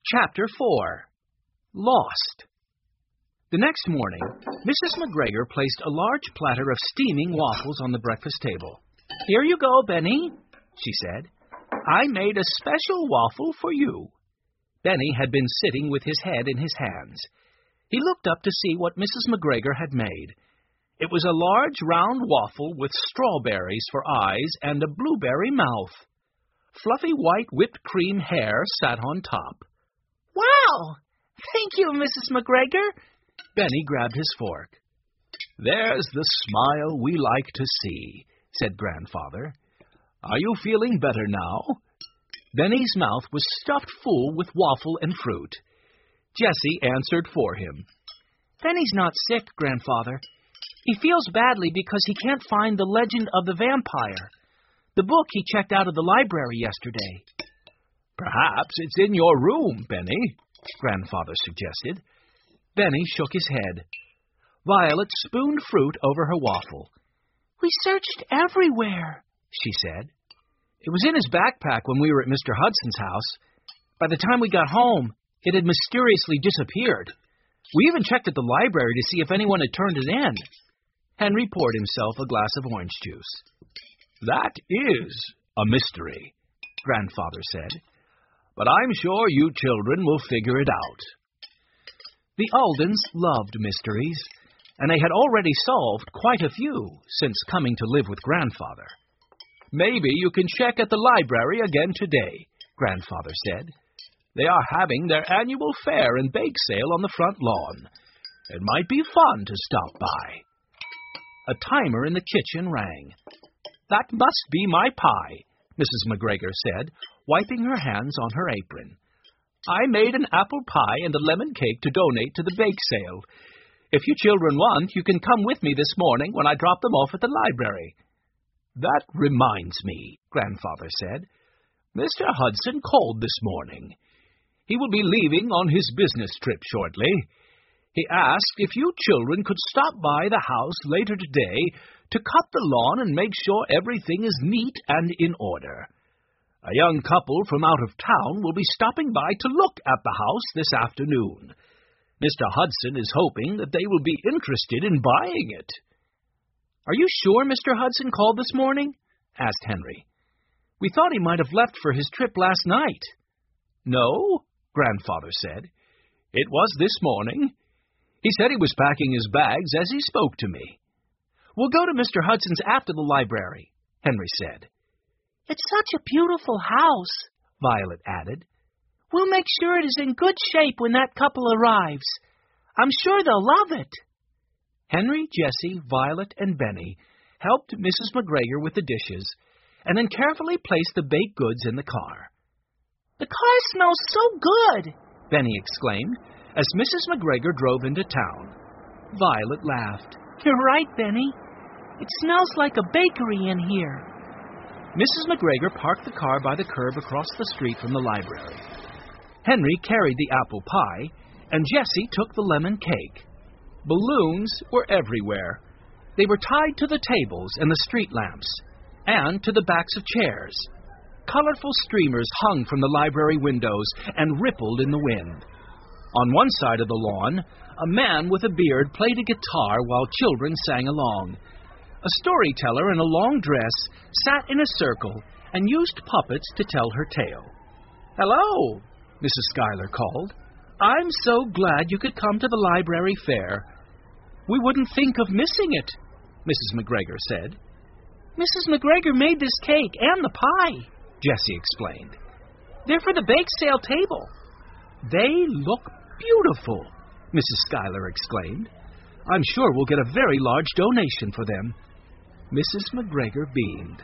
Chapter 4. Lost. The next morning, Mrs. McGregor placed a large platter of steaming waffles on the breakfast table. "Here you go, Benny," she said. "I made a special waffle for you." Benny had been sitting with his head in his hands. He looked up to see what Mrs. McGregor had made. It was a large round waffle with strawberries for eyes and a blueberry mouth. Fluffy white whipped cream hair sat on top. "Wow! Thank you, Mrs. McGregor." Benny grabbed his fork. "There's the smile we like to see," said Grandfather. "Are you feeling better now?" Benny's mouth was stuffed full with waffle and fruit. Jessie answered for him. "Benny's not sick, Grandfather. He feels badly because he can't find The Legend of the Vampire, the book he checked out of the library yesterday." "Perhaps it's in your room, Benny," Grandfather suggested. Benny shook his head. Violet spooned fruit over her waffle. "We searched everywhere," she said. "It was in his backpack when we were at Mr. Hudson's house. By the time we got home, it had mysteriously disappeared. We even checked at the library to see if anyone had turned it in." Henry poured himself a glass of orange juice. "That is a mystery," Grandfather said. "But I'm sure you children will figure it out." The Aldens loved mysteries, and they had already solved quite a few since coming to live with Grandfather. "Maybe you can check at the library again today," Grandfather said. "They are having their annual fair and bake sale on the front lawn. It might be fun to stop by." A timer in the kitchen rang. "That must be my pie," Mrs. McGregor said, wiping her hands on her apron. "I made an apple pie and a lemon cake to donate to the bake sale. If you children want, you can come with me this morning when I drop them off at the library." "That reminds me," Grandfather said. "Mr. Hudson called this morning. He will be leaving on his business trip shortly. He asked if you children could stop by the house later today to cut the lawn and make sure everything is neat and in order. A young couple from out of town will be stopping by to look at the house this afternoon. Mr. Hudson is hoping that they will be interested in buying it." "Are you sure Mr. Hudson called this morning?" asked Henry. "We thought he might have left for his trip last night." "No," Grandfather said. "It was this morning. He said he was packing his bags as he spoke to me." "We'll go to Mr. Hudson's after the library," Henry said. "It's such a beautiful house," Violet added. "We'll make sure it is in good shape when that couple arrives. I'm sure they'll love it." Henry, Jessie, Violet, and Benny helped Mrs. McGregor with the dishes, and then carefully placed the baked goods in the car. "The car smells so good," Benny exclaimed, as Mrs. McGregor drove into town. Violet laughed. "You're right, Benny. It smells like a bakery in here." Mrs. McGregor parked the car by the curb across the street from the library. Henry carried the apple pie, and Jessie took the lemon cake. Balloons were everywhere. They were tied to the tables and the street lamps, and to the backs of chairs. Colorful streamers hung from the library windows and rippled in the wind. On one side of the lawn, a man with a beard played a guitar while children sang along. A storyteller in a long dress sat in a circle and used puppets to tell her tale. "Hello," Mrs. Schuyler called. "I'm so glad you could come to the library fair." "We wouldn't think of missing it," Mrs. McGregor said. "Mrs. McGregor made this cake and the pie," Jessie explained. "They're for the bake sale table." "They look beautiful," Mrs. Schuyler exclaimed. "I'm sure we'll get a very large donation for them." Mrs. McGregor beamed.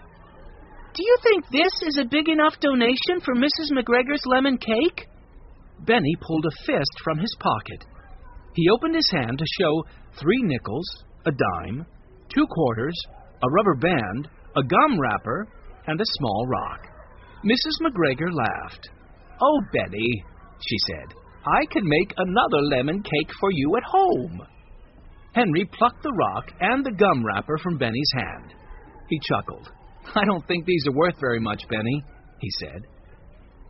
"Do you think this is a big enough donation for Mrs. McGregor's lemon cake?" Benny pulled a fist from his pocket. He opened his hand to show 3 nickels, a dime, 2 quarters, a rubber band, a gum wrapper, and a small rock. Mrs. McGregor laughed. "Oh, Benny," she said, "I can make another lemon cake for you at home." Henry plucked the rock and the gum wrapper from Benny's hand. He chuckled. "I don't think these are worth very much, Benny," he said.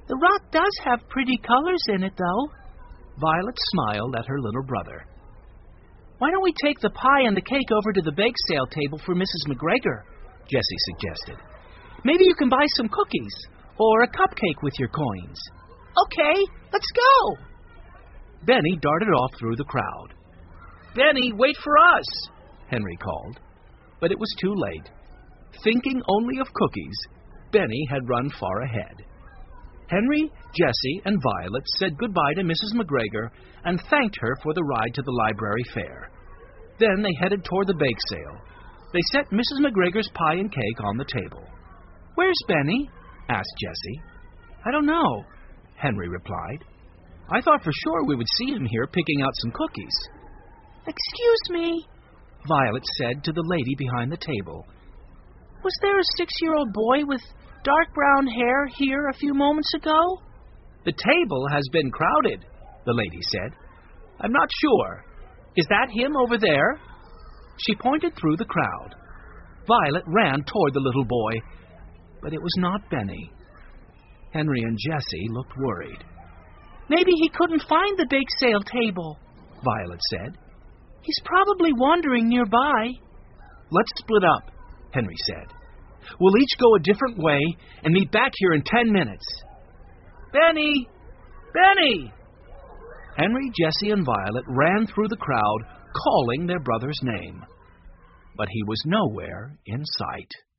The rock does have pretty colors in it, though. Violet smiled at her little brother. Why don't we take the pie and the cake over to the bake sale table for Mrs. McGregor? Jessie suggested. Maybe you can buy some cookies or a cupcake with your coins. Okay, let's go. Benny darted off through the crowd. Benny, wait for us, Henry called. But it was too late. Thinking only of cookies, Benny had run far ahead. Henry, Jessie, and Violet said goodbye to Mrs. McGregor and thanked her for the ride to the library fair. Then they headed toward the bake sale. They set Mrs. McGregor's pie and cake on the table. Where's Benny? asked Jessie. I don't know, Henry replied. I thought for sure we would see him here picking out some cookies. Excuse me, Violet said to the lady behind the table. Was there a 6-year-old boy with dark brown hair here a few moments ago? The table has been crowded, the lady said. I'm not sure. Is that him over there? She pointed through the crowd. Violet ran toward the little boy, but it was not Benny. Henry and Jessie looked worried. Maybe he couldn't find the bake sale table, Violet said. He's probably wandering nearby. Let's split up, Henry said. We'll each go a different way and meet back here in 10 minutes. Benny! Benny! Henry, Jessie, and Violet ran through the crowd, calling their brother's name. But he was nowhere in sight.